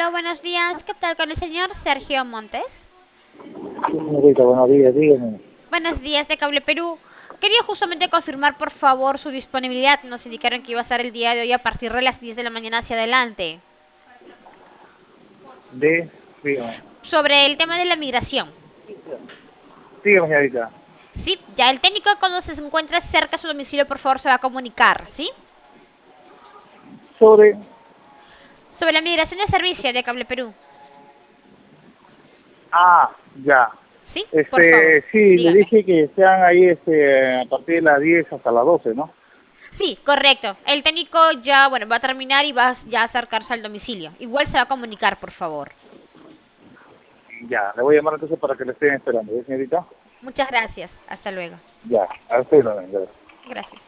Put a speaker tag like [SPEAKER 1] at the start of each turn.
[SPEAKER 1] Aló, buenos días. ¿Qué tal con el señor Sergio Montes?
[SPEAKER 2] Sí, señorita, buenos días, dígame.
[SPEAKER 1] Buenos días de Cable Perú. Quería justamente confirmar, por favor, su disponibilidad. Nos indicaron que iba a estar el día de hoy a partir de las 10 de la mañana hacia adelante.
[SPEAKER 2] Dígame.
[SPEAKER 1] Sobre el tema de la migración.
[SPEAKER 2] Dígame, señorita.
[SPEAKER 1] Sí, ya el técnico cuando se encuentre cerca de su domicilio, por favor, se va a comunicar, ¿sí?
[SPEAKER 2] Sobre,
[SPEAKER 1] Sobre la migración de servicio de Cable Perú.
[SPEAKER 2] ya.
[SPEAKER 1] ¿Sí? Por favor,
[SPEAKER 2] Sí, le
[SPEAKER 1] dígame.
[SPEAKER 2] dije que sean ahí, a partir de las 10 hasta las 12, ¿no?
[SPEAKER 1] Sí, correcto. El técnico ya, bueno, va a terminar y va ya a acercarse al domicilio. Igual se va a comunicar, por favor.
[SPEAKER 2] Ya, le voy a llamar entonces para que le estén esperando, ¿sí, señorita?
[SPEAKER 1] Muchas gracias. Hasta luego.
[SPEAKER 2] Ya, a usted, no, gracias.
[SPEAKER 1] Gracias.